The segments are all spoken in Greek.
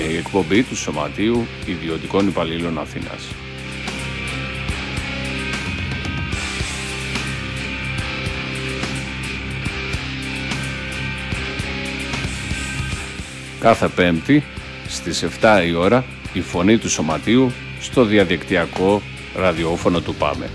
η εκπομπή του Σωματείου Ιδιωτικών Υπαλλήλων Αθήνας. Κάθε Πέμπτη στις 7 η ώρα η φωνή του Σωματείου στο διαδικτυακό ραδιόφωνο του ΠΑΜΕ.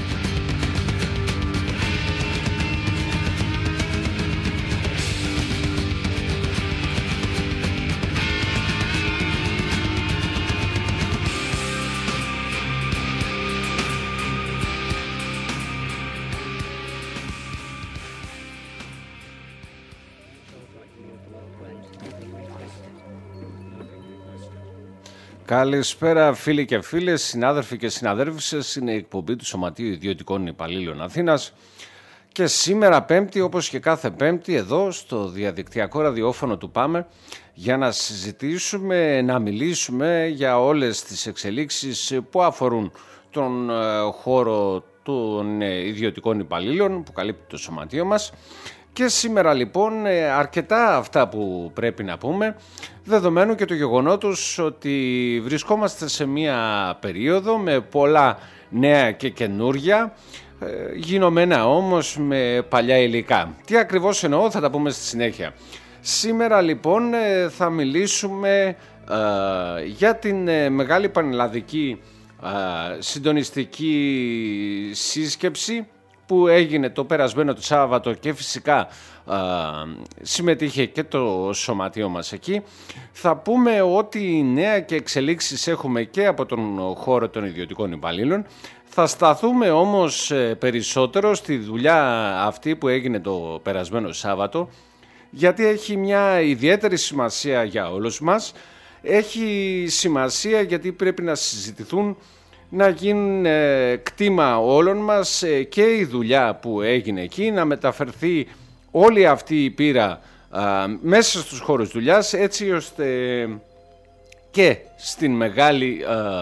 Καλησπέρα φίλοι και φίλες, συνάδελφοι και συναδέλφισες. Είναι η εκπομπή του Σωματείου Ιδιωτικών Υπαλλήλων Αθήνας και σήμερα Πέμπτη, όπως και κάθε Πέμπτη, εδώ στο διαδικτυακό ραδιόφωνο του ΠΑΜΕ για να συζητήσουμε, να μιλήσουμε για όλες τις εξελίξεις που αφορούν τον χώρο των ιδιωτικών υπαλλήλων που καλύπτει το Σωματείο μας. Και σήμερα λοιπόν αρκετά αυτά που πρέπει να πούμε, δεδομένου και το γεγονότος ότι βρισκόμαστε σε μια περίοδο με πολλά νέα και καινούρια, γινωμένα όμως με παλιά υλικά. Τι ακριβώς εννοώ θα τα πούμε στη συνέχεια. Σήμερα λοιπόν θα μιλήσουμε για την μεγάλη πανελλαδική συντονιστική σύσκεψη που έγινε το περασμένο το Σάββατο και φυσικά συμμετείχε και το Σωματείο μας εκεί. Θα πούμε ότι νέα και εξελίξεις έχουμε και από τον χώρο των ιδιωτικών υπαλλήλων. Θα σταθούμε όμως περισσότερο στη δουλειά αυτή που έγινε το περασμένο Σάββατο, γιατί έχει μια ιδιαίτερη σημασία για όλους μας. Έχει σημασία γιατί πρέπει να συζητηθούν, να γίνουν κτήμα όλων μας και η δουλειά που έγινε εκεί, να μεταφερθεί όλη αυτή η πείρα μέσα στους χώρους δουλειάς, έτσι ώστε και στην μεγάλη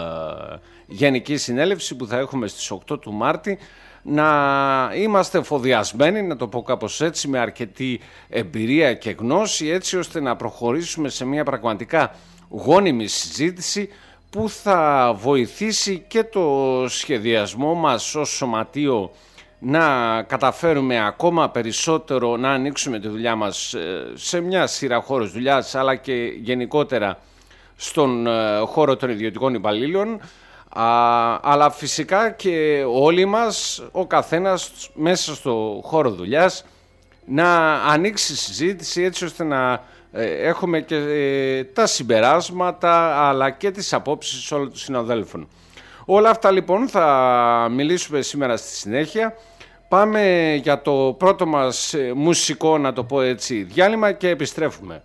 Γενική Συνέλευση που θα έχουμε στις 8 του Μάρτη να είμαστε εφοδιασμένοι, να το πω κάπως έτσι, με αρκετή εμπειρία και γνώση, έτσι ώστε να προχωρήσουμε σε μια πραγματικά γόνιμη συζήτηση που θα βοηθήσει και το σχεδιασμό μας ως Σωματείο να καταφέρουμε ακόμα περισσότερο να ανοίξουμε τη δουλειά μας σε μια σειρά χώρους δουλειάς, αλλά και γενικότερα στον χώρο των ιδιωτικών υπαλλήλων, αλλά φυσικά και όλοι μας, ο καθένας μέσα στο χώρο δουλειάς, να ανοίξει συζήτηση έτσι ώστε να έχουμε και τα συμπεράσματα αλλά και τις απόψεις όλων των συναδέλφων. Όλα αυτά λοιπόν θα μιλήσουμε σήμερα στη συνέχεια. Πάμε για το πρώτο μας μουσικό, να το πω έτσι, διάλειμμα και επιστρέφουμε.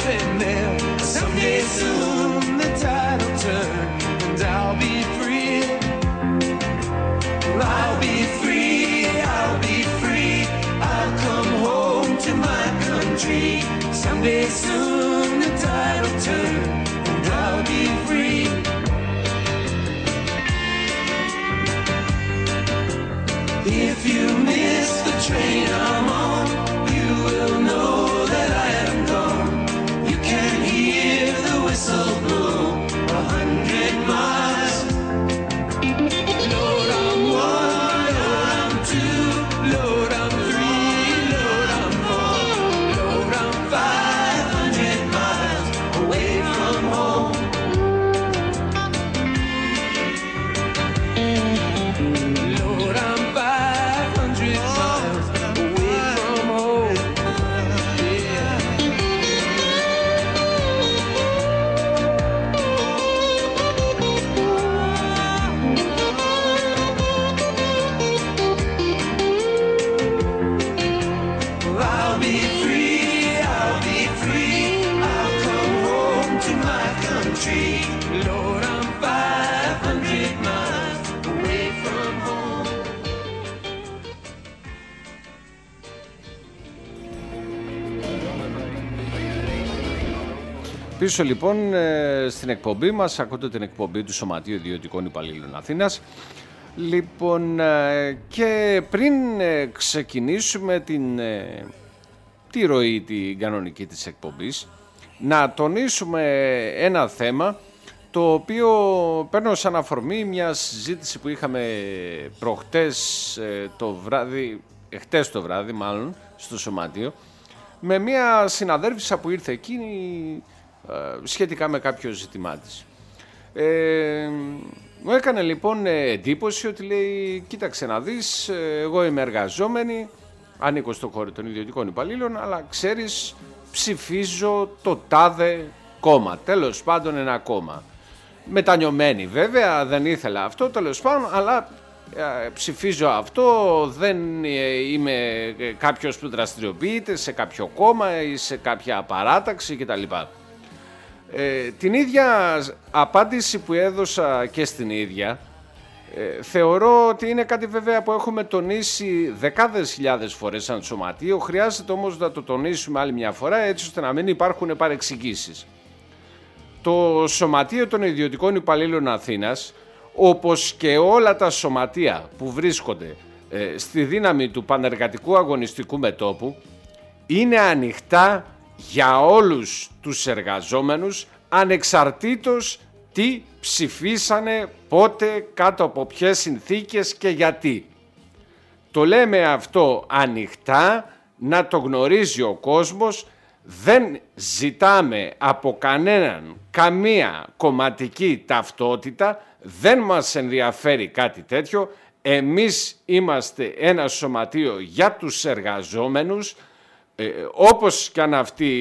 been there. Someday soon the tide will turn and I'll be free. I'll be free, I'll be free. I'll come home to my country. Someday soon the tide will turn and I'll be free. If you miss the train I'm on, you will know that I am gone. You can hear the whistle blow 100 miles. Lord, I'm one, Lord, I'm two, Lord, I'm three, Lord, I'm four, Lord, I'm 500 miles away from home. Lord, I'm 500 miles away from home. Yeah. I'll be free, I'll be free. I'll come home to my country. Lord, I'm 500 miles away from home. Πίσω λοιπόν στην εκπομπή μας, ακούτε την εκπομπή του Σωματείου Ιδιωτικών Υπαλλήλων Αθήνας. Λοιπόν, και πριν ξεκινήσουμε τη ροή την κανονική της εκπομπής, να τονίσουμε ένα θέμα το οποίο παίρνω σαν αφορμή μια συζήτηση που είχαμε προχτές το βράδυ, χτες το βράδυ μάλλον, στο Σωματείο, με μια συναδέλφισσα που ήρθε εκεί σχετικά με κάποιο ζήτημά της. Μου έκανε λοιπόν εντύπωση ότι λέει, κοίταξε να δεις, εγώ είμαι εργαζόμενη, ανήκω στο χώρο των ιδιωτικών υπαλλήλων, αλλά ξέρεις, ψηφίζω το τάδε κόμμα, τέλος πάντων ένα κόμμα. Μετανιωμένη βέβαια, δεν ήθελα αυτό, τέλος πάντων, αλλά ψηφίζω αυτό, δεν είμαι κάποιος που δραστηριοποιείται σε κάποιο κόμμα ή σε κάποια παράταξη κτλ. Την ίδια απάντηση που έδωσα και στην ίδια, θεωρώ ότι είναι κάτι βέβαια που έχουμε τονίσει δεκάδες χιλιάδες φορές σαν Σωματείο, χρειάζεται όμως να το τονίσουμε άλλη μια φορά έτσι ώστε να μην υπάρχουν παρεξηγήσεις. Το Σωματείο των Ιδιωτικών Υπαλλήλων Αθήνας, όπως και όλα τα σωματεία που βρίσκονται στη δύναμη του πανεργατικού αγωνιστικού μετώπου, είναι ανοιχτά για όλους τους εργαζόμενους, ανεξαρτήτως τι ψηφίσανε, πότε, κάτω από ποιες συνθήκες και γιατί. Το λέμε αυτό ανοιχτά, να το γνωρίζει ο κόσμος, δεν ζητάμε από κανέναν καμία κομματική ταυτότητα, δεν μας ενδιαφέρει κάτι τέτοιο, εμείς είμαστε ένα σωματείο για τους εργαζόμενους, όπως και αν αυτοί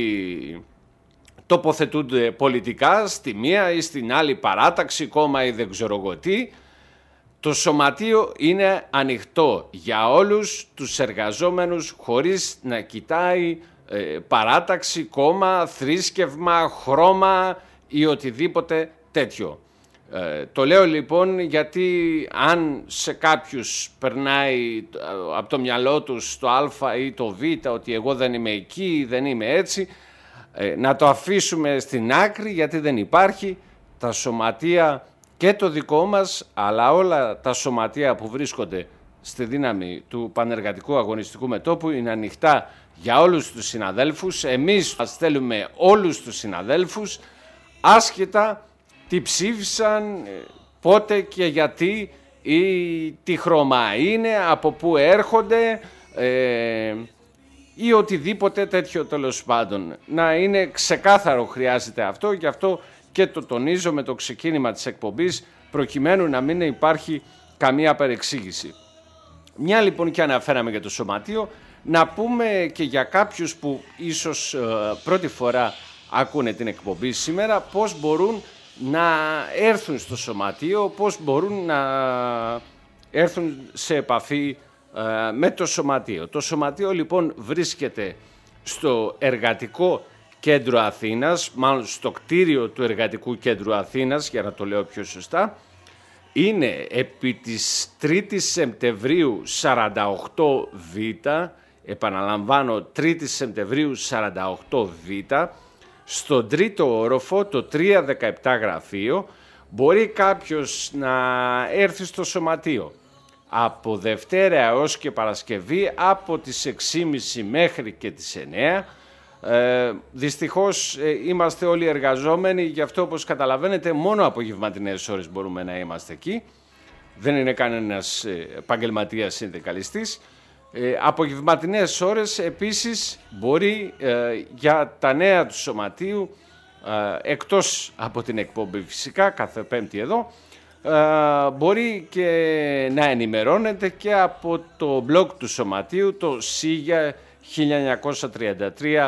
τοποθετούνται πολιτικά στη μία ή στην άλλη παράταξη, κόμμα ή δεν ξέρω εγώ τι, το σωματείο είναι ανοιχτό για όλους τους εργαζόμενους χωρίς να κοιτάει παράταξη, κόμμα, θρήσκευμα, χρώμα ή οτιδήποτε τέτοιο. Το λέω λοιπόν γιατί αν σε κάποιους περνάει από το μυαλό τους το α ή το β ότι εγώ δεν είμαι εκεί, δεν είμαι έτσι, να το αφήσουμε στην άκρη γιατί δεν υπάρχει. Τα σωματεία και το δικό μας αλλά όλα τα σωματεία που βρίσκονται στη δύναμη του πανεργατικού αγωνιστικού μετώπου είναι ανοιχτά για όλους τους συναδέλφους. Εμείς θα στέλνουμε όλους τους συναδέλφους άσχετα τι ψήφισαν, πότε και γιατί ή τι χρώμα είναι, από πού έρχονται ή οτιδήποτε τέτοιο τέλος πάντων. Να είναι ξεκάθαρο χρειάζεται αυτό, γι' αυτό και το τονίζω με το ξεκίνημα της εκπομπής προκειμένου να μην υπάρχει καμία παρεξήγηση. Μια λοιπόν και αναφέραμε για το σωματείο, να πούμε και για κάποιους που ίσως πρώτη φορά ακούνε την εκπομπή σήμερα πώς μπορούν να έρθουν στο σωματείο, πώς μπορούν να έρθουν σε επαφή με το σωματείο. Το σωματείο λοιπόν βρίσκεται στο εργατικό κέντρο Αθήνας, μάλλον στο κτίριο του Εργατικού Κέντρου Αθήνας, για να το λέω πιο σωστά, είναι επί της 3ης Σεπτεμβρίου 48Β, επαναλαμβάνω 3η Σεπτεμβρίου 48Β, στον τρίτο όροφο, το 317 γραφείο, μπορεί κάποιος να έρθει στο σωματείο από Δευτέρα έως και Παρασκευή από τις 6.30 μέχρι και τις 9. Δυστυχώς είμαστε όλοι εργαζόμενοι, γι' αυτό όπως καταλαβαίνετε μόνο απογευματινές ώρες μπορούμε να είμαστε εκεί. Δεν είναι κανένας επαγγελματίας συνδικαλιστής. Απογευματινές ώρες επίσης μπορεί για τα νέα του σωματείου, εκτός από την εκπομπή φυσικά κάθε Πέμπτη εδώ, μπορεί και να ενημερώνεται και από το blog του σωματείου, το SIGA 1933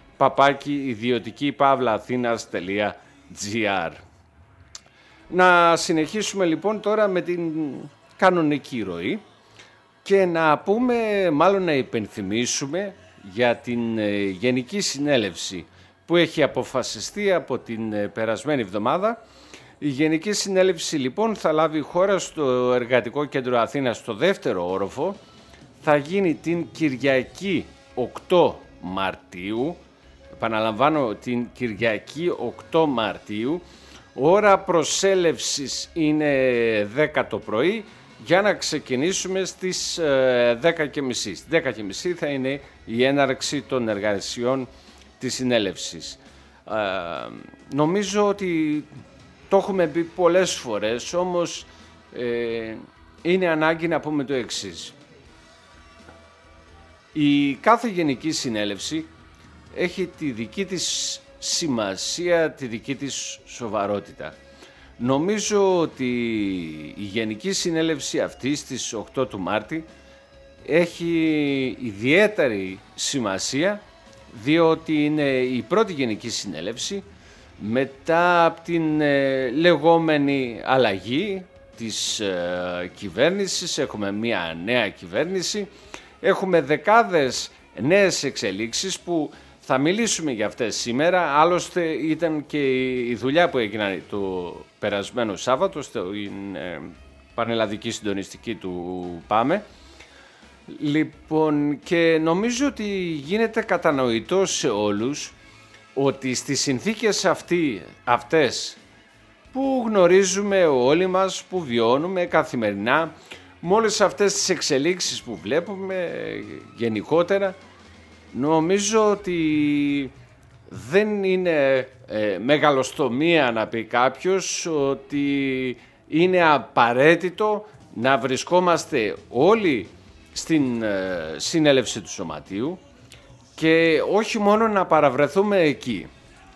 _idiotiki-athena.gr. Να συνεχίσουμε λοιπόν τώρα με την κανονική ροή και να πούμε, μάλλον να υπενθυμίσουμε για την Γενική Συνέλευση που έχει αποφασιστεί από την περασμένη εβδομάδα. Η Γενική Συνέλευση λοιπόν θα λάβει χώρα στο Εργατικό Κέντρο Αθήνας στο δεύτερο όροφο. Θα γίνει την Κυριακή 8 Μαρτίου, επαναλαμβάνω την Κυριακή 8 Μαρτίου, ώρα προσέλευσης είναι 10 το πρωί για να ξεκινήσουμε στις 10.30. Στις 10.30 θα είναι η έναρξη των εργασιών της συνέλευσης. Νομίζω ότι το έχουμε πει πολλές φορές, όμως είναι ανάγκη να πούμε το εξής. Η κάθε Γενική Συνέλευση έχει τη δική της σημασία, τη δική της σοβαρότητα. Νομίζω ότι η Γενική Συνέλευση αυτή στις 8 του Μάρτη έχει ιδιαίτερη σημασία, διότι είναι η πρώτη Γενική Συνέλευση μετά από την λεγόμενη αλλαγή της κυβέρνησης. Έχουμε μια νέα κυβέρνηση, έχουμε δεκάδες νέες εξελίξεις που θα μιλήσουμε για αυτές σήμερα. Άλλωστε ήταν και η δουλειά που έγινε το περασμένο Σάββατο στην πανελλαδική συντονιστική του ΠΑΜΕ. Λοιπόν, και νομίζω ότι γίνεται κατανοητό σε όλους ότι στις συνθήκες αυτές που γνωρίζουμε όλοι μας, που βιώνουμε καθημερινά, με όλες αυτές τις εξελίξεις που βλέπουμε γενικότερα, νομίζω ότι δεν είναι μεγαλοστομία να πει κάποιος ότι είναι απαραίτητο να βρισκόμαστε όλοι στην συνέλευση του Σωματείου και όχι μόνο να παραβρεθούμε εκεί.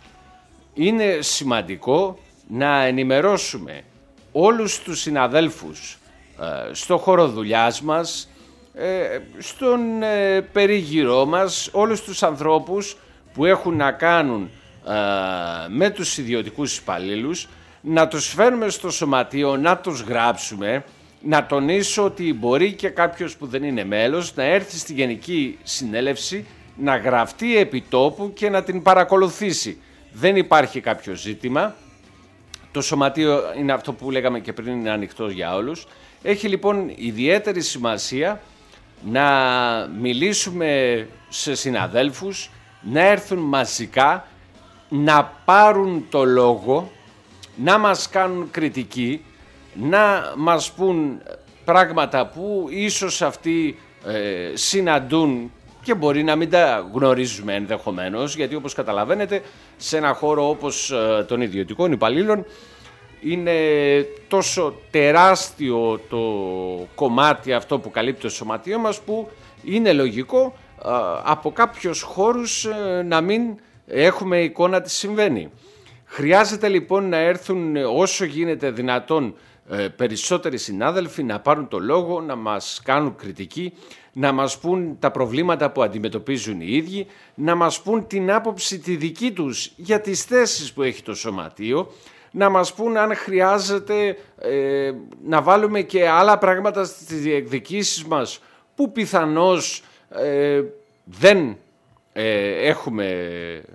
Είναι σημαντικό να ενημερώσουμε όλους τους συναδέλφους στο χώρο δουλειάς μας, στον περίγυρό μας, όλους τους ανθρώπους που έχουν να κάνουν με τους ιδιωτικούς υπαλλήλους, να τους φέρουμε στο σωματείο, να τους γράψουμε, να τονίσω ότι μπορεί και κάποιος που δεν είναι μέλος να έρθει στη Γενική Συνέλευση, να γραφτεί επί τόπου και να την παρακολουθήσει. Δεν υπάρχει κάποιο ζήτημα. Το σωματείο είναι αυτό που λέγαμε και πριν, είναι ανοιχτό για όλους. Έχει λοιπόν ιδιαίτερη σημασία να μιλήσουμε σε συναδέλφους, να έρθουν μαζικά, να πάρουν το λόγο, να μας κάνουν κριτική, να μας πούν πράγματα που ίσως αυτοί συναντούν και μπορεί να μην τα γνωρίζουμε ενδεχομένως, γιατί όπως καταλαβαίνετε σε ένα χώρο όπως των ιδιωτικών υπαλλήλων είναι τόσο τεράστιο το κομμάτι αυτό που καλύπτει το σωματείο μας, που είναι λογικό από κάποιους χώρους να μην έχουμε εικόνα τι συμβαίνει. Χρειάζεται λοιπόν να έρθουν όσο γίνεται δυνατόν περισσότεροι συνάδελφοι, να πάρουν το λόγο, να μας κάνουν κριτική, να μας πούν τα προβλήματα που αντιμετωπίζουν οι ίδιοι, να μας πούν την άποψη τη δική τους για τις θέσεις που έχει το σωματείο, να μας πούν αν χρειάζεται να βάλουμε και άλλα πράγματα στις διεκδικήσεις μας που πιθανώς δεν έχουμε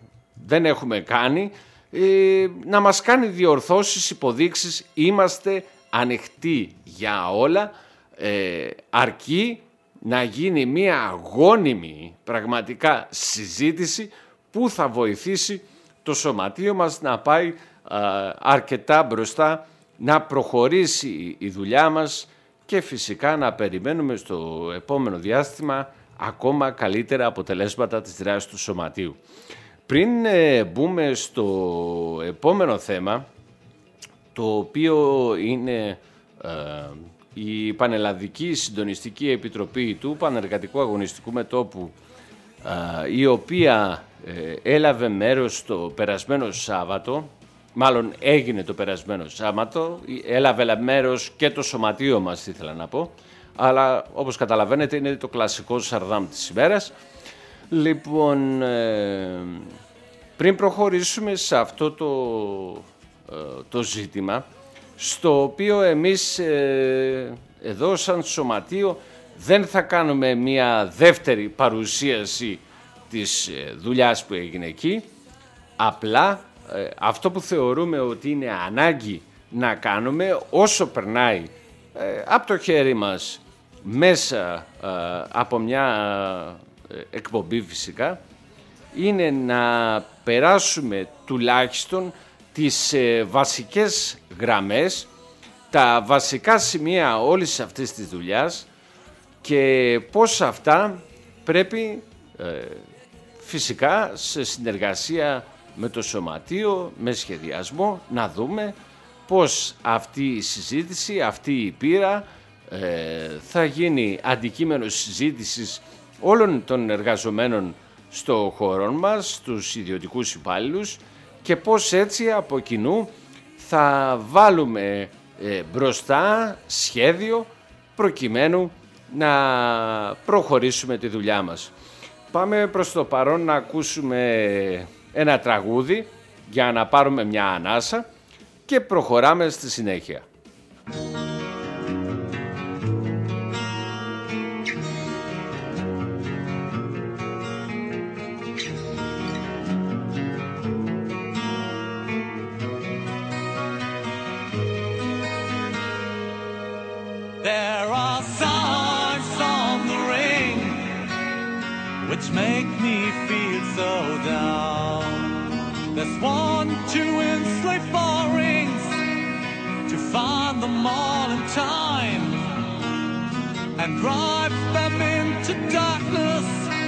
δεν έχουμε κάνει, να μας κάνει διορθώσεις, υποδείξεις. Είμαστε ανοιχτοί για όλα, αρκεί να γίνει μια αγώνιμη πραγματικά συζήτηση που θα βοηθήσει το σωματείο μας να πάει αρκετά μπροστά, να προχωρήσει η δουλειά μας και φυσικά να περιμένουμε στο επόμενο διάστημα ακόμα καλύτερα αποτελέσματα της δράσης του σωματείου. Πριν μπούμε στο επόμενο θέμα, το οποίο είναι η Πανελλαδική Συντονιστική Επιτροπή του Πανεργατικού Αγωνιστικού Μετώπου, η οποία έλαβε μέρος το περασμένο Σάββατο, μάλλον έγινε το περασμένο Σάββατο, έλαβε μέρος και το σωματείο μας, ήθελα να πω, αλλά όπως καταλαβαίνετε είναι το κλασικό σαρδάμ της ημέρας. Λοιπόν, πριν προχωρήσουμε σε αυτό το ζήτημα, στο οποίο εμείς εδώ σαν σωματείο δεν θα κάνουμε μια δεύτερη παρουσίαση της δουλειάς που έγινε εκεί, απλά αυτό που θεωρούμε ότι είναι ανάγκη να κάνουμε όσο περνάει από το χέρι μας μέσα από μια εκπομπή φυσικά, είναι να περάσουμε τουλάχιστον τις βασικές γραμμές, τα βασικά σημεία όλης αυτής της δουλειάς και πώς αυτά πρέπει φυσικά σε συνεργασία με το σωματείο, με σχεδιασμό, να δούμε πώς αυτή η συζήτηση, αυτή η πείρα θα γίνει αντικείμενο συζήτησης όλων των εργαζομένων στο χώρο μας, στους ιδιωτικούς υπάλληλους, και πώς έτσι από κοινού θα βάλουμε μπροστά σχέδιο προκειμένου να προχωρήσουμε τη δουλειά μας. Πάμε προς το παρόν να ακούσουμε ένα τραγούδι για να πάρουμε μια ανάσα και προχωράμε στη συνέχεια. There are signs on the ring which make me feel so down. There's 1, 2 enslaved for rings to find them all in time and drive them into darkness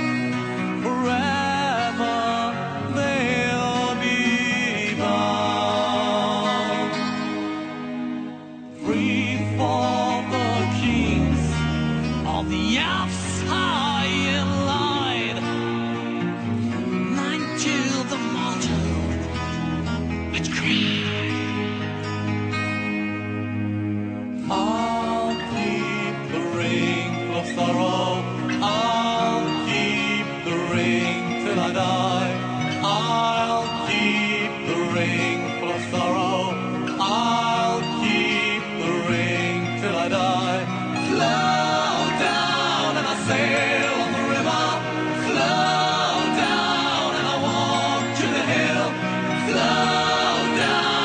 forever. They'll be bound. Free for the kings on the Alps high in line, 9 to the multitude which cry. I'll keep the ring of sorrow, I'll keep the ring till I die. I'll keep the ring of sorrow, I'll keep the ring till I die. Slow down and I sail on the river, slow down and I walk to the hill, slow down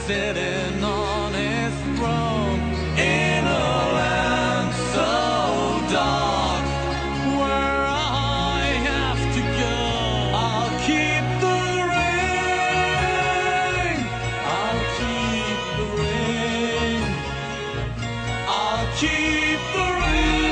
sitting on his throne in a land so dark where I have to go. I'll keep the ring. I'll keep the ring. I'll keep the ring.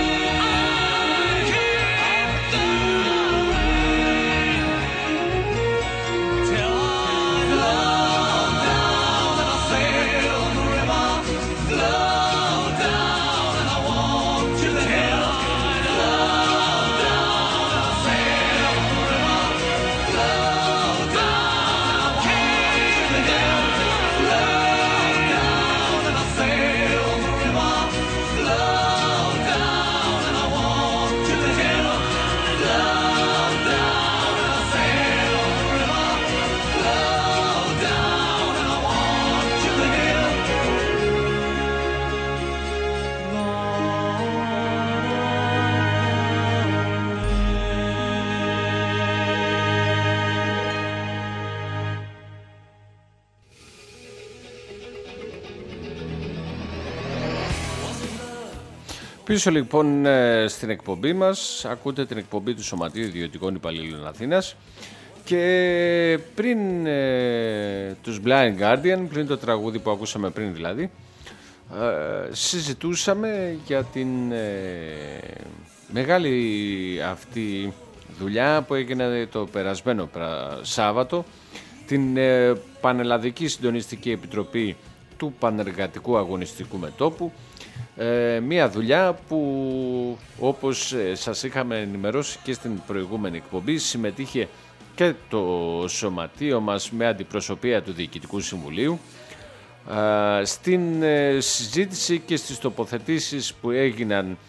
Πίσω λοιπόν στην εκπομπή μας, ακούτε την εκπομπή του Σωματείου Ιδιωτικών Υπαλλήλων Αθήνας και πριν τους Blind Guardian, πριν το τραγούδι που ακούσαμε πριν δηλαδή, συζητούσαμε για την μεγάλη αυτή δουλειά που έγινε το περασμένο Σάββατο, την Πανελλαδική Συντονιστική Επιτροπή του Πανεργατικού Αγωνιστικού Μετώπου. Μία δουλειά που, όπως σας είχαμε ενημερώσει και στην προηγούμενη εκπομπή, συμμετείχε και το σωματείο μας με αντιπροσωπεία του Διοικητικού Συμβουλίου στην συζήτηση και στις τοποθετήσεις που έγιναν.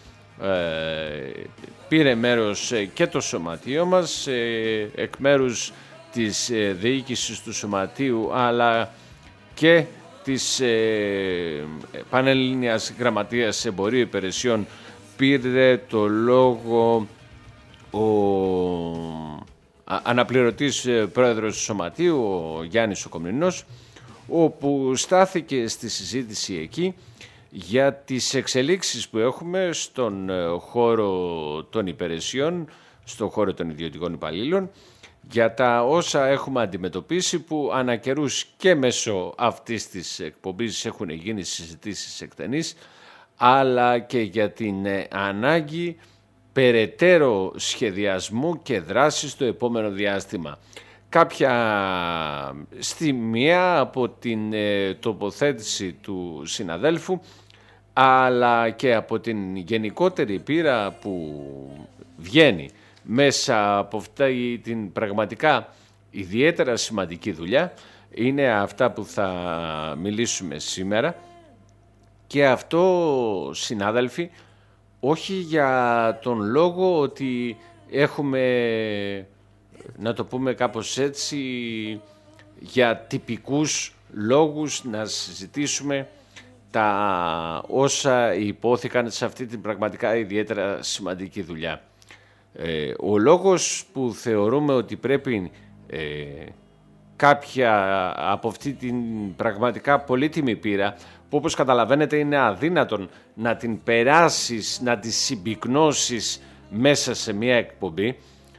Πήρε μέρος και το σωματείο μας εκ μέρους της διοίκησης του σωματείου, αλλά και της Πανελλήνιας Γραμματείας Εμπορίου Υπηρεσιών. Πήρε το λόγο ο αναπληρωτής πρόεδρος του Σωματείου, ο Γιάννης ο Κομνηνός, όπου στάθηκε στη συζήτηση εκεί για τις εξελίξεις που έχουμε στον χώρο των υπηρεσιών, στον χώρο των ιδιωτικών υπαλλήλων, για τα όσα έχουμε αντιμετωπίσει, που ανά καιρούς και μέσω αυτής της εκπομπής έχουν γίνει συζητήσεις εκτενείς, αλλά και για την ανάγκη περαιτέρω σχεδιασμού και δράσης στο επόμενο διάστημα. Κάποια στιγμία από την τοποθέτηση του συναδέλφου, αλλά και από την γενικότερη πείρα που βγαίνει μέσα από αυτή την πραγματικά ιδιαίτερα σημαντική δουλειά, είναι αυτά που θα μιλήσουμε σήμερα. Και αυτό, συνάδελφοι, όχι για τον λόγο ότι έχουμε, να το πούμε κάπως έτσι, για τυπικούς λόγους να συζητήσουμε τα όσα υπόθηκαν σε αυτή την πραγματικά ιδιαίτερα σημαντική δουλειά. Ο λόγος που θεωρούμε ότι πρέπει κάποια από αυτή την πραγματικά πολύτιμη πείρα, που όπως καταλαβαίνετε είναι αδύνατον να την περάσεις, να τη συμπυκνώσεις μέσα σε μια εκπομπή,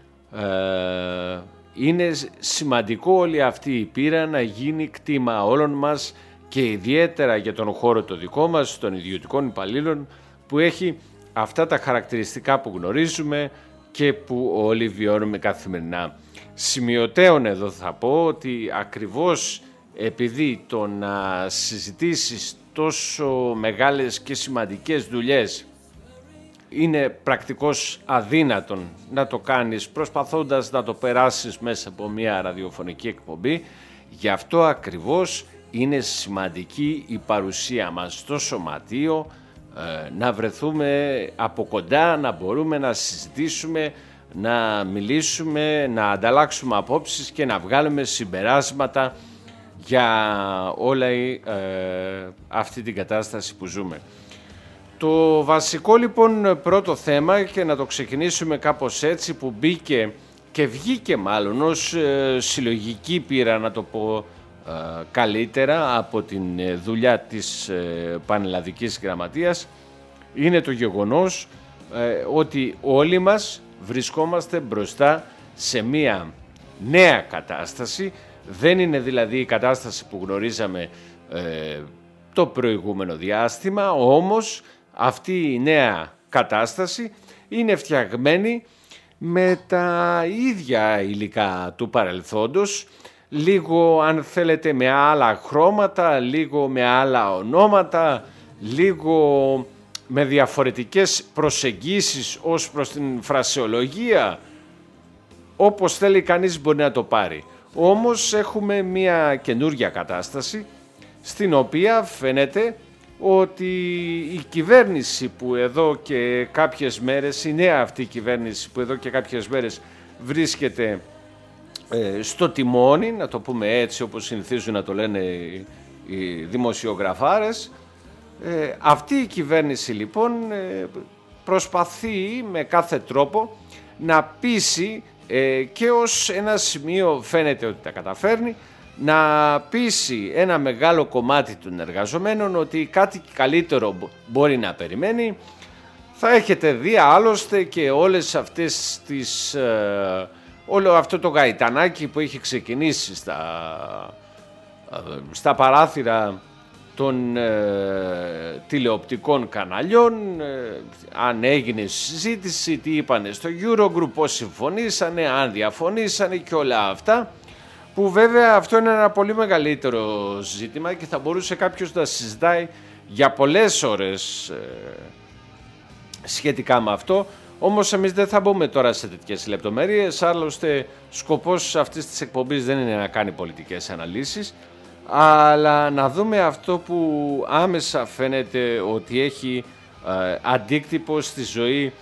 είναι σημαντικό όλη αυτή η πείρα να γίνει κτήμα όλων μας, και ιδιαίτερα για τον χώρο το δικό μας, των ιδιωτικών υπαλλήλων, που έχει αυτά τα χαρακτηριστικά που γνωρίζουμε και που όλοι βιώνουμε καθημερινά. Σημειωτέων εδώ θα πω ότι ακριβώς επειδή το να συζητήσεις τόσο μεγάλες και σημαντικές δουλειές είναι πρακτικώς αδύνατον να το κάνεις προσπαθώντας να το περάσεις μέσα από μια ραδιοφωνική εκπομπή, γι' αυτό ακριβώς είναι σημαντική η παρουσία μας στο σωματείο, να βρεθούμε από κοντά, να μπορούμε να συζητήσουμε, να μιλήσουμε, να ανταλλάξουμε απόψεις και να βγάλουμε συμπεράσματα για όλα αυτή την κατάσταση που ζούμε. Το βασικό λοιπόν πρώτο θέμα, και να το ξεκινήσουμε κάπως έτσι, που μπήκε και βγήκε μάλλον ως συλλογική πείρα, να το πω καλύτερα από την δουλειά της Πανελλαδικής Γραμματείας είναι το γεγονός ότι όλοι μας βρισκόμαστε μπροστά σε μία νέα κατάσταση. Δεν είναι δηλαδή η κατάσταση που γνωρίζαμε το προηγούμενο διάστημα, όμως αυτή η νέα κατάσταση είναι φτιαγμένη με τα ίδια υλικά του παρελθόντος, λίγο αν θέλετε με άλλα χρώματα, λίγο με άλλα ονόματα, λίγο με διαφορετικές προσεγγίσεις ως προς την φρασεολογία, όπως θέλει κανείς μπορεί να το πάρει. Όμως έχουμε μια καινούργια κατάσταση στην οποία φαίνεται ότι η κυβέρνηση που εδώ και κάποιες μέρες, η νέα αυτή κυβέρνηση που εδώ και κάποιες μέρες βρίσκεται στο τιμόνι, να το πούμε έτσι όπως συνηθίζουν να το λένε οι δημοσιογραφάρες, αυτή η κυβέρνηση λοιπόν προσπαθεί με κάθε τρόπο να πείσει και ως ένα σημείο φαίνεται ότι τα καταφέρνει, να πείσει ένα μεγάλο κομμάτι των εργαζομένων ότι κάτι καλύτερο μπορεί να περιμένει. Θα έχετε δει άλλωστε και όλες αυτές τις, όλο αυτό το γαϊτανάκι που έχει ξεκινήσει στα παράθυρα των τηλεοπτικών καναλιών, αν έγινε συζήτηση, τι είπανε στο Eurogroup, πώς συμφωνήσανε, αν διαφωνήσανε και όλα αυτά, που βέβαια αυτό είναι ένα πολύ μεγαλύτερο ζήτημα και θα μπορούσε κάποιος να συζητάει για πολλές ώρες σχετικά με αυτό. Όμως εμείς δεν θα μπούμε τώρα σε τέτοιες λεπτομέρειες, άλλωστε σκοπός αυτής της εκπομπής δεν είναι να κάνει πολιτικές αναλύσεις, αλλά να δούμε αυτό που άμεσα φαίνεται ότι έχει αντίκτυπο στη ζωή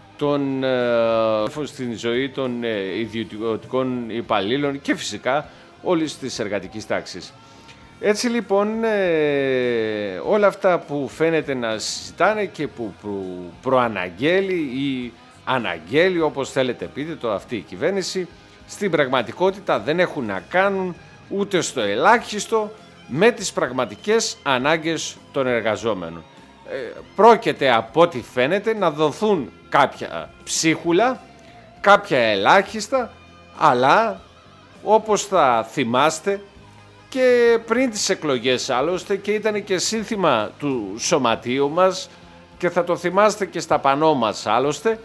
των ιδιωτικών υπαλλήλων και φυσικά όλης της εργατικής τάξης. Έτσι λοιπόν όλα αυτά που φαίνεται να συζητάνε και που προαναγγέλει ή αναγγέλει, όπως θέλετε πείτε το, αυτή η κυβέρνηση, στην πραγματικότητα δεν έχουν να κάνουν ούτε στο ελάχιστο με τις πραγματικές ανάγκες των εργαζόμενων. Πρόκειται από ό,τι φαίνεται να δοθούν κάποια ψίχουλα, κάποια ελάχιστα, αλλά όπως θα θυμάστε και πριν τις εκλογές άλλωστε, και ήταν και σύνθημα του σωματείου μας και θα το θυμάστε και στα πανό μας άλλωστε,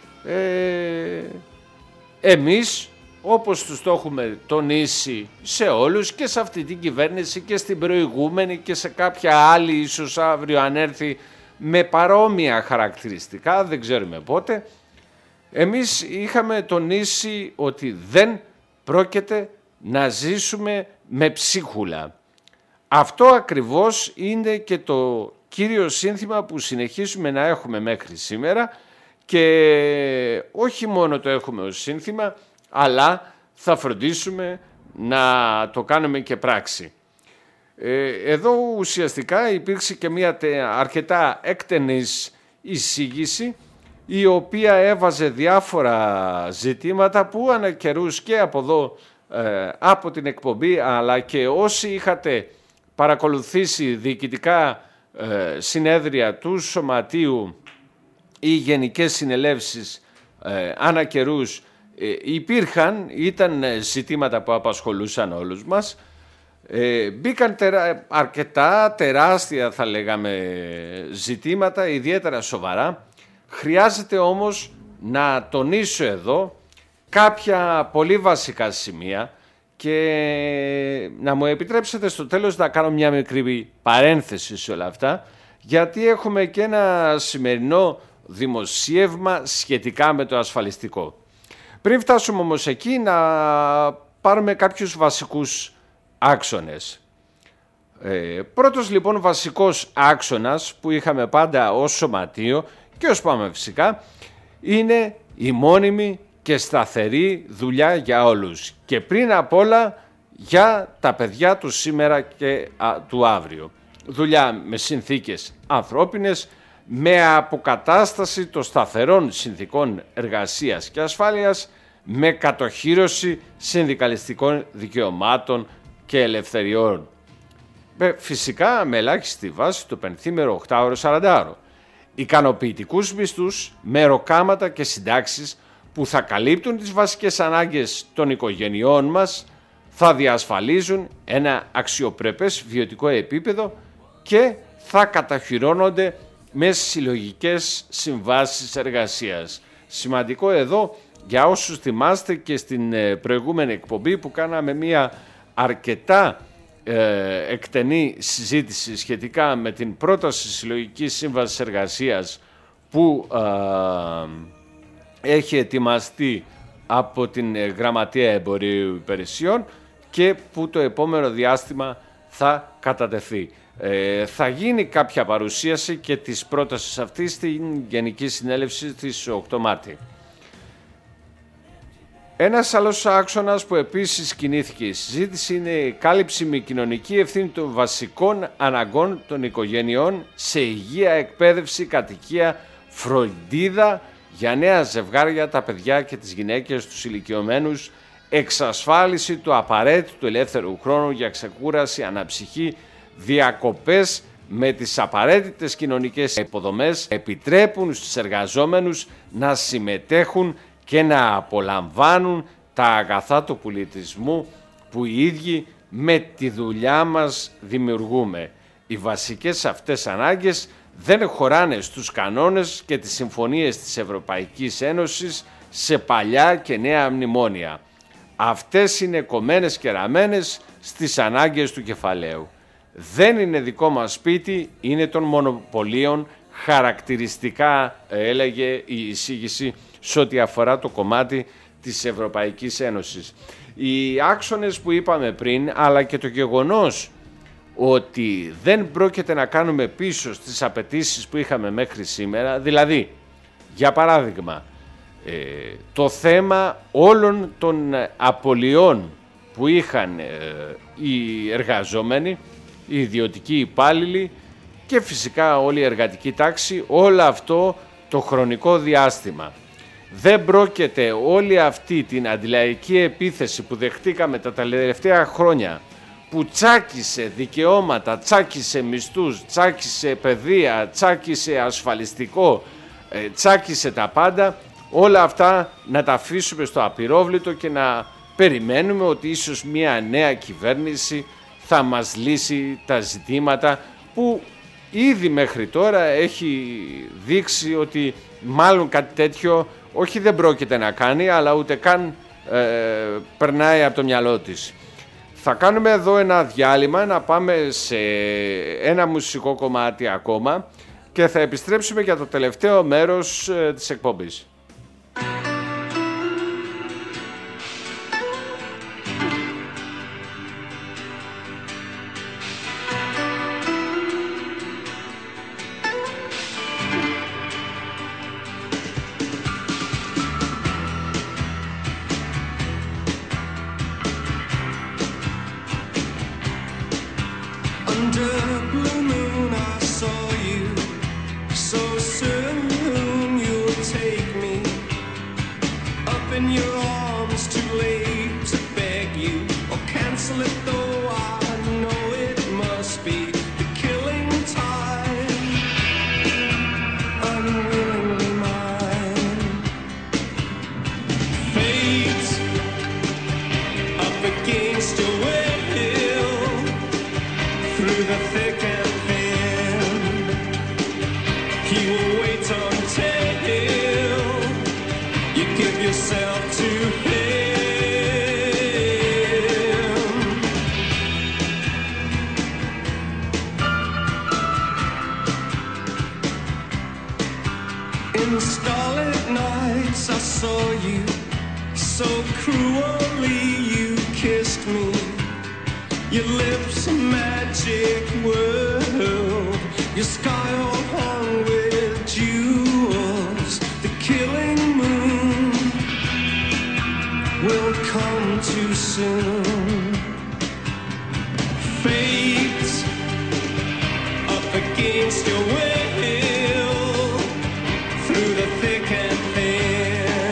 εμείς όπως τους το έχουμε τονίσει σε όλους και σε αυτή την κυβέρνηση και στην προηγούμενη και σε κάποια άλλη ίσως αύριο αν έρθει με παρόμοια χαρακτηριστικά, δεν ξέρουμε πότε, εμείς είχαμε τονίσει ότι δεν πρόκειται να ζήσουμε με ψίχουλα. Αυτό ακριβώς είναι και το κύριο σύνθημα που συνεχίζουμε να έχουμε μέχρι σήμερα και όχι μόνο το έχουμε ως σύνθημα, αλλά θα φροντίσουμε να το κάνουμε και πράξη. Εδώ ουσιαστικά υπήρξε και μια αρκετά εκτενής εισήγηση η οποία έβαζε διάφορα ζητήματα που ανά καιρούς και από εδώ από την εκπομπή αλλά και όσοι είχατε παρακολουθήσει διοικητικά συνέδρια του Σωματείου ή γενικές συνελεύσεις ανά καιρούς ήταν ζητήματα που απασχολούσαν όλους μας. Μπήκαν αρκετά τεράστια θα λέγαμε ζητήματα, ιδιαίτερα σοβαρά. Χρειάζεται όμως να τονίσω εδώ κάποια πολύ βασικά σημεία και να μου επιτρέψετε στο τέλος να κάνω μια μικρή παρένθεση σε όλα αυτά, γιατί έχουμε και ένα σημερινό δημοσίευμα σχετικά με το ασφαλιστικό. Πριν φτάσουμε όμως εκεί να πάρουμε κάποιους βασικούς άξονες. Πρώτος λοιπόν βασικός άξονας που είχαμε πάντα ως σωματείο και ως πάμε φυσικά είναι η μόνιμη και σταθερή δουλειά για όλους και πριν απ' όλα για τα παιδιά του σήμερα και του αύριο. Δουλειά με συνθήκες ανθρώπινες, με αποκατάσταση των σταθερών συνθήκων εργασίας και ασφάλειας, με κατοχύρωση συνδικαλιστικών δικαιωμάτων και ελευθεριών. Φυσικά με ελάχιστη βάση το πενθήμερο 8ωρο 40ωρο. Ικανοποιητικούς μισθούς, μεροκάματα και συντάξεις που θα καλύπτουν τις βασικές ανάγκες των οικογενειών μας, θα διασφαλίζουν ένα αξιοπρεπές βιωτικό επίπεδο και θα καταχειρώνονται με συλλογικές συμβάσεις εργασίας. Σημαντικό εδώ, για όσους θυμάστε και στην προηγούμενη εκπομπή που κάναμε μια αρκετά εκτενή συζήτηση σχετικά με την πρόταση συλλογικής σύμβασης εργασίας που έχει ετοιμαστεί από την Γραμματεία Εμπορίου Υπηρεσιών και που το επόμενο διάστημα θα κατατεθεί. Θα γίνει κάποια παρουσίαση και της πρότασης αυτής στην Γενική Συνέλευση της 8 Μάρτη. Ένας άλλος άξονας που επίσης κινήθηκε η συζήτηση είναι η κάλυψη με κοινωνική ευθύνη των βασικών αναγκών των οικογενειών σε υγεία, εκπαίδευση, κατοικία, φροντίδα για νέα ζευγάρια, τα παιδιά και τις γυναίκες, τους ηλικιωμένους, εξασφάλιση του απαραίτητου ελεύθερου χρόνου για ξεκούραση, αναψυχή, διακοπές με τις απαραίτητες κοινωνικές υποδομές επιτρέπουν στους εργαζόμενους να συμμετέχουν και να απολαμβάνουν τα αγαθά του πολιτισμού που οι ίδιοι με τη δουλειά μας δημιουργούμε. Οι βασικές αυτές ανάγκες δεν χωράνε στους κανόνες και τις συμφωνίες της Ευρωπαϊκής Ένωσης σε παλιά και νέα μνημόνια. Αυτές είναι κομμένες και ραμμένες στις ανάγκες του κεφαλαίου. Δεν είναι δικό μας σπίτι, είναι των μονοπωλίων, χαρακτηριστικά έλεγε η εισήγηση σε ό,τι αφορά το κομμάτι της Ευρωπαϊκής Ένωσης. Οι άξονες που είπαμε πριν, αλλά και το γεγονός ότι δεν πρόκειται να κάνουμε πίσω στις απαιτήσεις που είχαμε μέχρι σήμερα, δηλαδή, για παράδειγμα, το θέμα όλων των απολειών που είχαν οι εργαζόμενοι, οι ιδιωτικοί υπάλληλοι και φυσικά όλη η εργατική τάξη, όλο αυτό το χρονικό διάστημα. Δεν πρόκειται όλη αυτή την αντιλαϊκή επίθεση που δεχτήκαμε τα τελευταία χρόνια, που τσάκισε δικαιώματα, τσάκισε μισθούς, τσάκισε παιδεία, τσάκισε ασφαλιστικό, τσάκισε τα πάντα, όλα αυτά να τα αφήσουμε στο απειρόβλητο και να περιμένουμε ότι ίσως μια νέα κυβέρνηση θα μας λύσει τα ζητήματα που ήδη μέχρι τώρα έχει δείξει ότι μάλλον κάτι τέτοιο όχι δεν πρόκειται να κάνει, αλλά ούτε καν περνάει από το μυαλό της. Θα κάνουμε εδώ ένα διάλειμμα, να πάμε σε ένα μουσικό κομμάτι ακόμα και θα επιστρέψουμε για το τελευταίο μέρος της εκπομπής.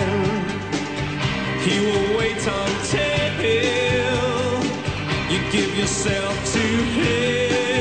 He will wait until you give yourself to him.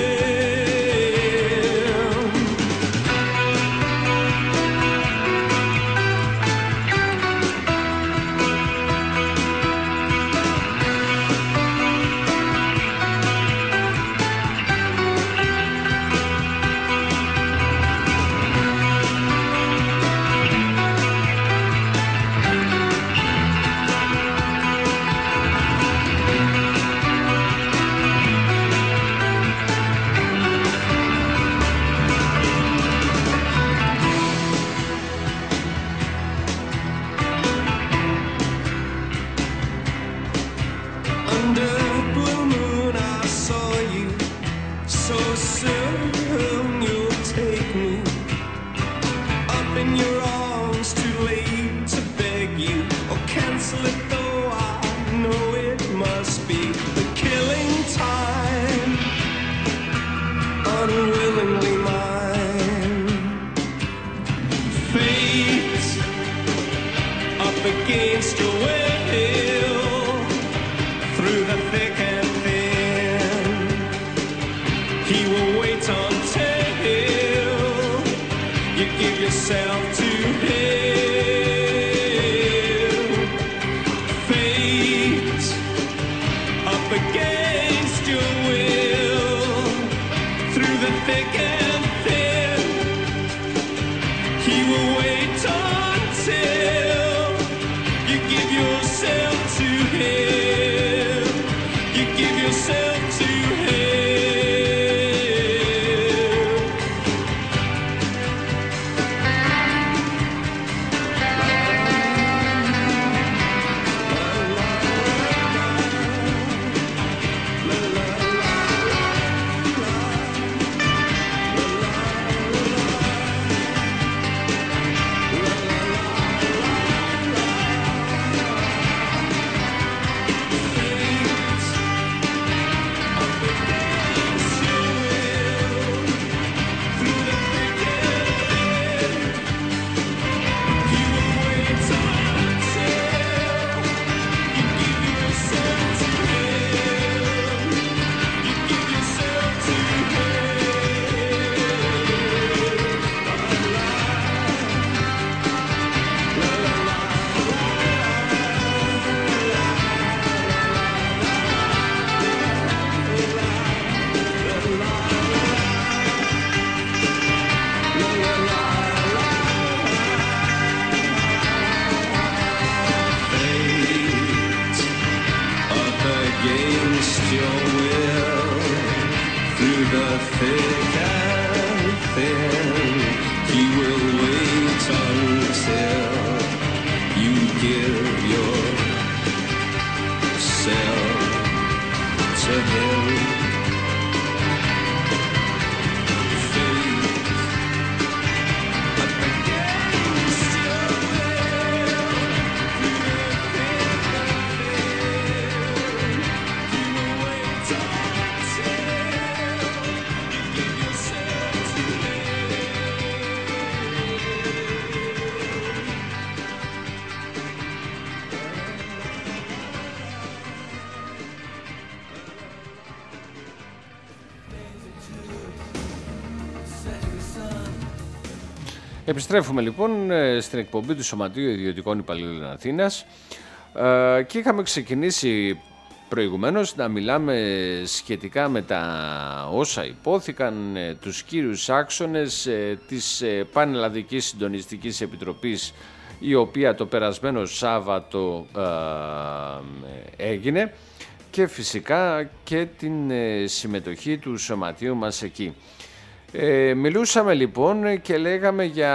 Επιστρέφουμε λοιπόν στην εκπομπή του Σωματείου Ιδιωτικών Υπαλλήλων Αθήνας και είχαμε ξεκινήσει προηγουμένως να μιλάμε σχετικά με τα όσα υπόθηκαν, τους κύριους άξονες της Πανελλαδικής Συντονιστικής Επιτροπής, η οποία το περασμένο Σάββατο έγινε, και φυσικά και την συμμετοχή του σωματείου μας εκεί. Μιλούσαμε λοιπόν και λέγαμε για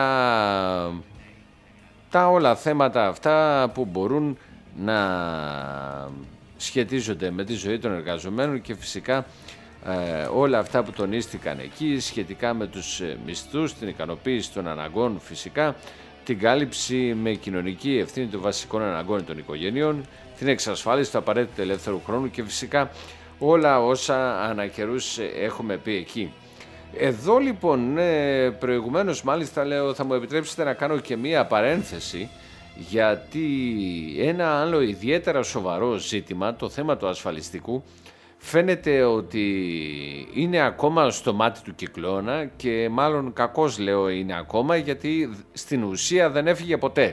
τα όλα θέματα αυτά που μπορούν να σχετίζονται με τη ζωή των εργαζομένων και φυσικά όλα αυτά που τονίστηκαν εκεί σχετικά με τους μισθούς, την ικανοποίηση των αναγκών φυσικά, την κάλυψη με κοινωνική ευθύνη των βασικών αναγκών των οικογενειών, την εξασφάλιση του απαραίτητου ελεύθερου χρόνου και φυσικά όλα όσα ανακαιρούς έχουμε πει εκεί. Εδώ λοιπόν προηγουμένως μάλιστα λέω, θα μου επιτρέψετε να κάνω και μία παρένθεση, γιατί ένα άλλο ιδιαίτερα σοβαρό ζήτημα, το θέμα του ασφαλιστικού, φαίνεται ότι είναι ακόμα στο μάτι του κυκλώνα και μάλλον κακώς λέω είναι ακόμα, γιατί στην ουσία δεν έφυγε ποτέ.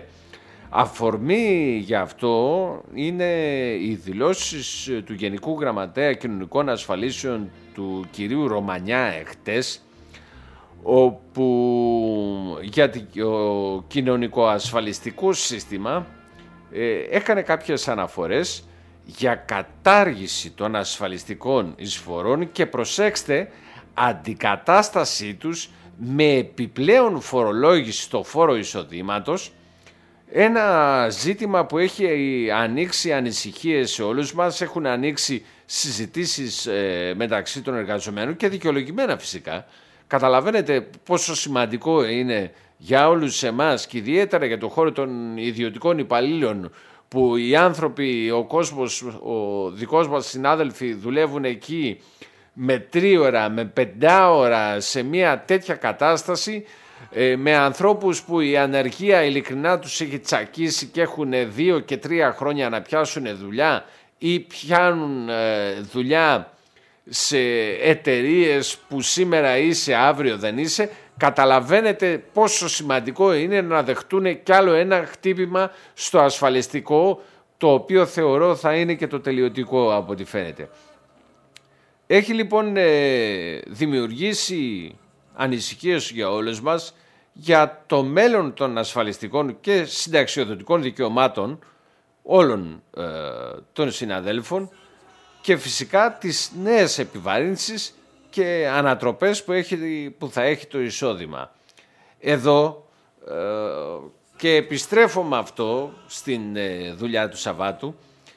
Αφορμή γι' αυτό είναι οι δηλώσεις του Γενικού Γραμματέα Κοινωνικών Ασφαλίσεων του κυρίου Ρωμανιά εχτες, όπου για το κοινωνικό-ασφαλιστικό σύστημα έκανε κάποιες αναφορές για κατάργηση των ασφαλιστικών εισφορών και, προσέξτε, αντικατάστασή τους με επιπλέον φορολόγηση στο φόρο εισοδήματος, ένα ζήτημα που έχει ανοίξει ανησυχίες σε όλους μας. Έχουν ανοίξει συζητήσεις μεταξύ των εργαζομένων και δικαιολογημένα φυσικά. Καταλαβαίνετε πόσο σημαντικό είναι για όλους εμάς και ιδιαίτερα για το χώρο των ιδιωτικών υπαλλήλων, που οι άνθρωποι, ο κόσμος, ο δικός μας συνάδελφοι δουλεύουν εκεί με 3 ώρα, με 5 ώρα σε μια τέτοια κατάσταση, με ανθρώπους που η ανεργία ειλικρινά τους έχει τσακίσει και έχουν 2 και 3 χρόνια να πιάσουν δουλειά ή πιάνουν δουλειά σε εταιρείες που σήμερα είσαι, αύριο δεν είσαι. Καταλαβαίνετε πόσο σημαντικό είναι να δεχτούν κι άλλο ένα χτύπημα στο ασφαλιστικό, το οποίο θεωρώ θα είναι και το τελειωτικό από ό,τι φαίνεται. Έχει λοιπόν δημιουργήσει ανησυχίες για όλους μας για το μέλλον των ασφαλιστικών και συνταξιοδοτικών δικαιωμάτων όλων των συναδέλφων και φυσικά τις νέες επιβαρύνσεις και ανατροπές που θα έχει το εισόδημα. Εδώ και επιστρέφω με αυτό στην δουλειά του Σαββάτου,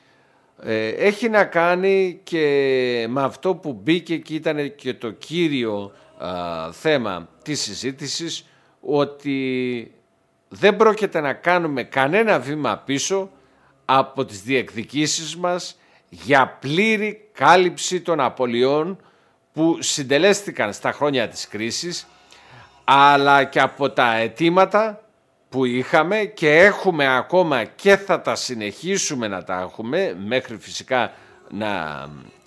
έχει να κάνει και με αυτό που μπήκε και ήταν και το κύριο θέμα της συζήτησης, ότι δεν πρόκειται να κάνουμε κανένα βήμα πίσω από τις διεκδικήσεις μας για πλήρη κάλυψη των απολειών που συντελέστηκαν στα χρόνια της κρίσης, αλλά και από τα αιτήματα που είχαμε και έχουμε ακόμα και θα τα συνεχίσουμε να τα έχουμε μέχρι φυσικά να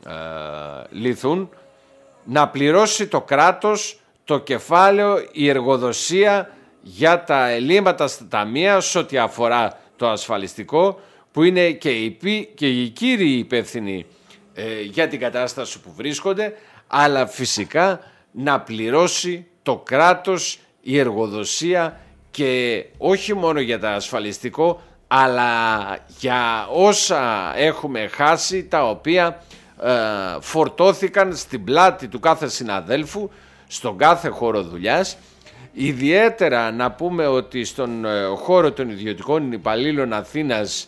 λυθούν, να πληρώσει το κράτος το κεφάλαιο, η εργοδοσία για τα ελλείμματα στα ταμεία σε ό,τι αφορά το ασφαλιστικό, που είναι και οι κύριοι υπεύθυνοι για την κατάσταση που βρίσκονται, αλλά φυσικά να πληρώσει το κράτος, η εργοδοσία, και όχι μόνο για τα ασφαλιστικό, αλλά για όσα έχουμε χάσει, τα οποία φορτώθηκαν στην πλάτη του κάθε συναδέλφου στον κάθε χώρο δουλειάς. Ιδιαίτερα να πούμε ότι στον χώρο των ιδιωτικών υπαλλήλων Αθήνας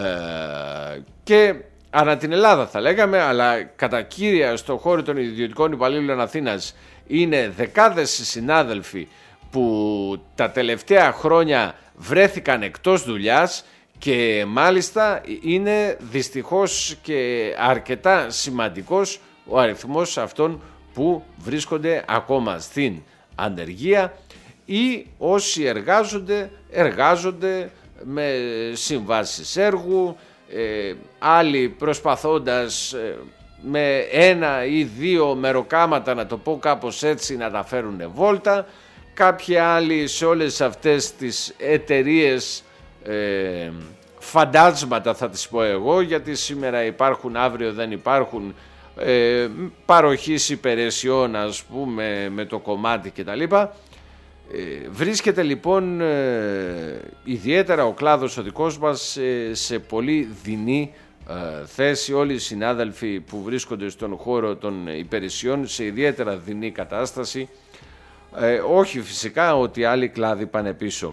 και ανά την Ελλάδα θα λέγαμε, αλλά κατά κύρια στον χώρο των ιδιωτικών υπαλλήλων Αθήνας είναι δεκάδες συνάδελφοι που τα τελευταία χρόνια βρέθηκαν εκτός δουλειάς και μάλιστα είναι δυστυχώς και αρκετά σημαντικός ο αριθμός αυτών που βρίσκονται ακόμα στην ανεργία ή όσοι εργάζονται με συμβάσεις έργου, άλλοι προσπαθώντας με 1 ή 2 μεροκάματα, να το πω κάπως έτσι, να τα φέρουν βόλτα, κάποιοι άλλοι σε όλες αυτές τις εταιρείες φαντάσματα θα τις πω εγώ, γιατί σήμερα υπάρχουν, αύριο δεν υπάρχουν, παροχής υπηρεσιών ας πούμε με το κομμάτι κτλ. Βρίσκεται λοιπόν ιδιαίτερα ο κλάδος ο δικός μας σε πολύ δεινή θέση, όλοι οι συνάδελφοι που βρίσκονται στον χώρο των υπηρεσιών σε ιδιαίτερα δεινή κατάσταση, όχι φυσικά ότι άλλοι κλάδοι πάνε πίσω.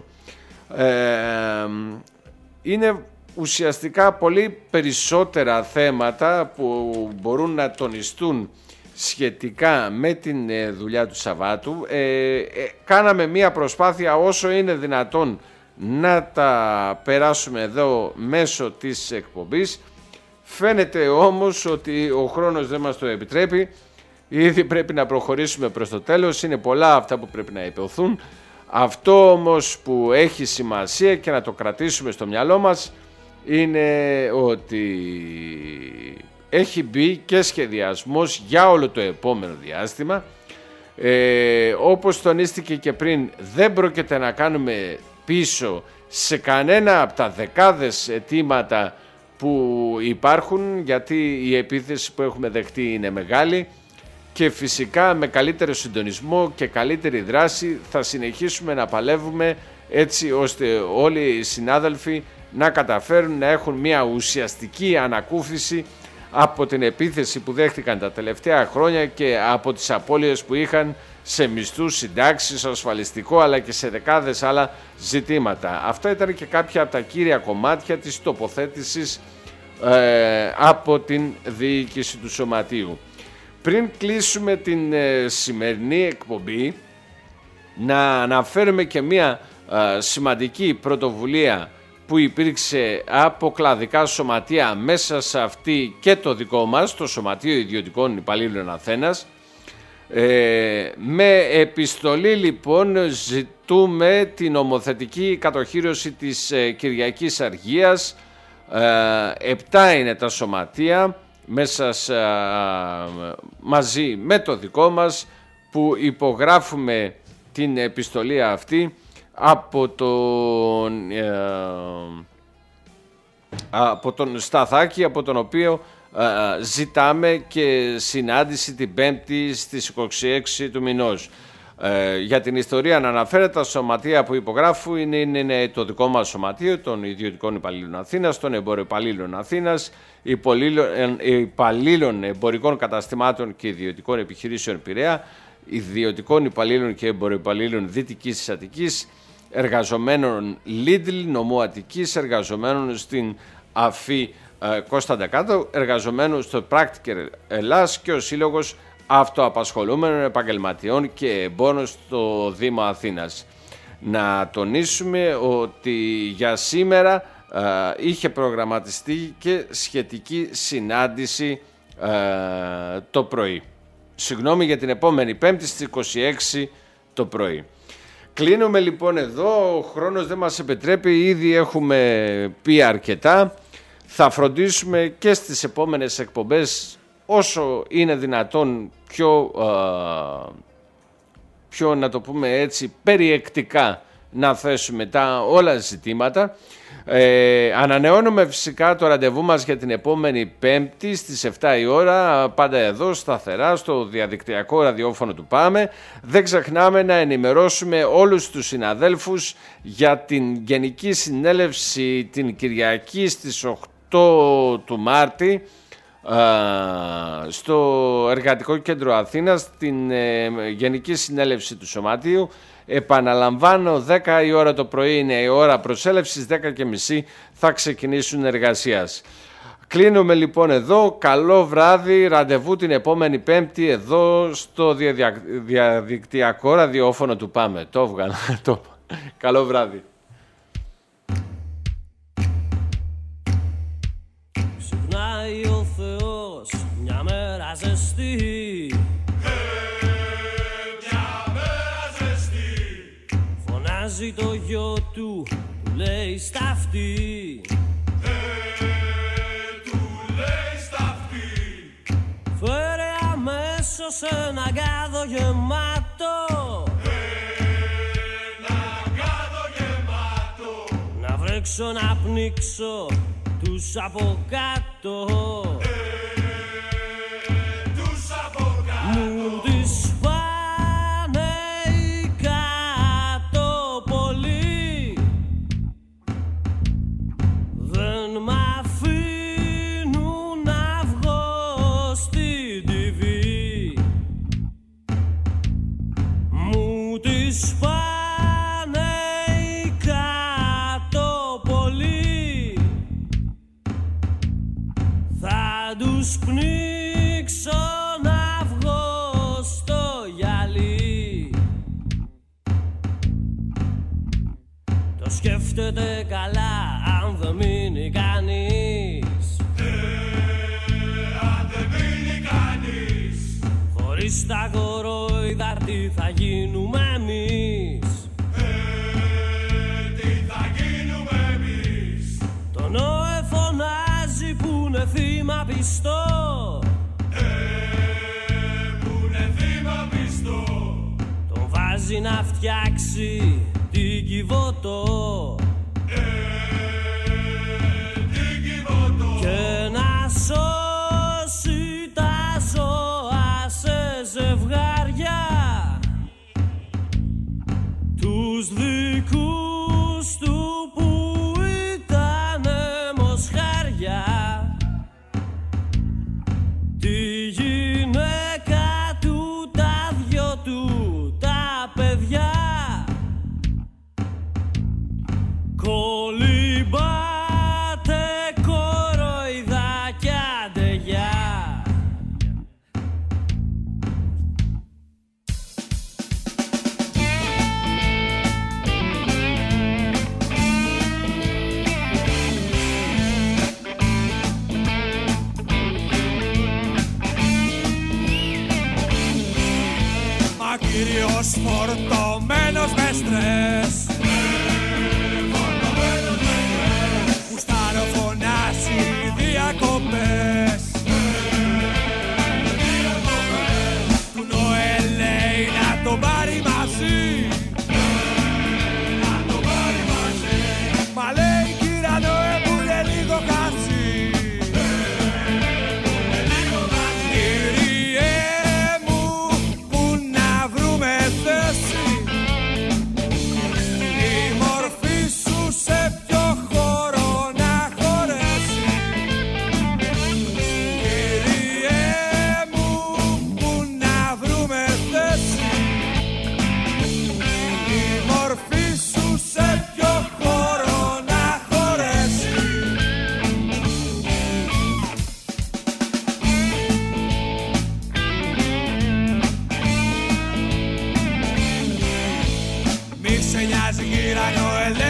Είναι ουσιαστικά πολύ περισσότερα θέματα που μπορούν να τονιστούν σχετικά με την δουλειά του Σαββάτου. Κάναμε μία προσπάθεια όσο είναι δυνατόν να τα περάσουμε εδώ μέσω της εκπομπής. Φαίνεται όμως ότι ο χρόνος δεν μας το επιτρέπει. Ήδη πρέπει να προχωρήσουμε προς το τέλος. Είναι πολλά αυτά που πρέπει να υποθούν. Αυτό όμως που έχει σημασία και να το κρατήσουμε στο μυαλό μας είναι ότι έχει μπει και σχεδιασμός για όλο το επόμενο διάστημα. Όπως τονίστηκε και πριν, δεν πρόκειται να κάνουμε πίσω σε κανένα από τα δεκάδες αιτήματα που υπάρχουν, γιατί η επίθεση που έχουμε δεχτεί είναι μεγάλη και φυσικά με καλύτερο συντονισμό και καλύτερη δράση θα συνεχίσουμε να παλεύουμε έτσι ώστε όλοι οι συνάδελφοι να καταφέρουν να έχουν μια ουσιαστική ανακούφιση από την επίθεση που δέχτηκαν τα τελευταία χρόνια και από τις απώλειες που είχαν σε μισθούς, συντάξεις, ασφαλιστικό αλλά και σε δεκάδες άλλα ζητήματα. Αυτό ήταν και κάποια από τα κύρια κομμάτια της τοποθέτησης από την διοίκηση του Σωματείου. Πριν κλείσουμε την σημερινή εκπομπή, να αναφέρουμε και μια σημαντική πρωτοβουλία που υπήρξε από κλαδικά σωματεία, μέσα σε αυτή και το δικό μας, το Σωματείο Ιδιωτικών Υπαλλήλων Αθήνας. Με επιστολή λοιπόν ζητούμε την νομοθετική κατοχύρωση της Κυριακής Αργίας. 7 είναι τα σωματεία μέσα μαζί με το δικό μας που υπογράφουμε την επιστολή αυτή από τον Σταθάκη, από τον οποίο ζητάμε και συνάντηση την Πέμπτη στις 26 του μηνός. Για την ιστορία να αναφέρεται, τα σωματεία που υπογράφουν είναι το δικό μας σωματείο των Ιδιωτικών Υπαλλήλων Αθήνας, των Εμποροϊπαλλήλων Αθήνας, υπαλλήλων εμπορικών καταστημάτων και ιδιωτικών επιχειρήσεων Πειραιά, ιδιωτικών υπαλλήλων και εμποροϊπαλλήλων Δυτικής Αττικής, εργαζομένων Lidl, νομού Αττικής, εργαζομένων στην ΑΦΗ Κώσταντα Κάτω, εργαζομένων στο Practiker Ελλάς και ο Σύλλογος Αυτοαπασχολούμενων Επαγγελματιών και Εμπόρων στο Δήμο Αθήνας. Να τονίσουμε ότι για σήμερα είχε προγραμματιστεί και σχετική συνάντηση το πρωί. Συγγνώμη, για την επόμενη Πέμπτη στις 26 το πρωί. Κλείνουμε λοιπόν εδώ, ο χρόνος δεν μας επιτρέπει, ήδη έχουμε πει αρκετά. Θα φροντίσουμε και στις επόμενες εκπομπές όσο είναι δυνατόν πιο να το πούμε έτσι περιεκτικά να θέσουμε τα όλα ζητήματα. Ανανεώνουμε φυσικά το ραντεβού μας για την επόμενη Πέμπτη στις 7 η ώρα, πάντα εδώ σταθερά στο διαδικτυακό ραδιόφωνο του ΠΑΜΕ. Δεν ξεχνάμε να ενημερώσουμε όλους τους συναδέλφους για την Γενική Συνέλευση την Κυριακή στις 8 του Μάρτη στο Εργατικό Κέντρο Αθήνας, την Γενική Συνέλευση του Σωματείου. Επαναλαμβάνω, 10 η ώρα το πρωί είναι η ώρα προσέλευσης, 10:30 θα ξεκινήσουν εργασίας. Κλείνουμε λοιπόν εδώ, καλό βράδυ, ραντεβού την επόμενη Πέμπτη εδώ στο διαδικτυακό ραδιόφωνο του ΠΑΜΕ. Το έβγαλα, καλό βράδυ. Ξυπνάει ο Θεός μια μέρα ζεστή, φωνάζει το γιο του, του λέει στα αυτή, φέρε αμέσως ένα γάδο γεμάτο, να βρέξω να πνίξω τους από κάτω, μου τις πάνε οι κάτω πολύ, δεν μ' αφήνουν να βγω στην TV, μου τις πάνε οι κάτω πολύ, θα τους πνίξω να βγω στο γυαλί. Το σκέφτεται καλά αν δεν μείνει κανείς, αν δεν μείνει κανείς, χωρίς τα κορόιδα τι θα γίνουμε εμείς, τι θα γίνουμε εμείς. Τον ΟΕ φωνάζει που είναι θύμα πιστό, μαζί να φτιάξει την Κιβώτο και να σώσει τα ζώα σε ζευγάρια τους δικούς του που ήτανε μοσχάρια, τη γυναίκα του, τα δυο του, τα παιδιά. Κολυμπάτε κοροϊδάκια, άντε γεια. Μα κύριος φορτωμένος με στρες, που σταροφωνάσει διακοπές, του Νοέλ λέει να τον πάρει μαζί, μα λέει κύρα Νοέ που είναι λίγο χάσει. Κύριε μου, που να βρούμε θέση, η μορφή σου σε ποιο χώρο να χωρέσει. Κύριε μου, που να βρούμε θέση, η μορφή σου σε ποιο χώρο να χωρέσει. Μη σε νοιάζει γύρω Νοέλ,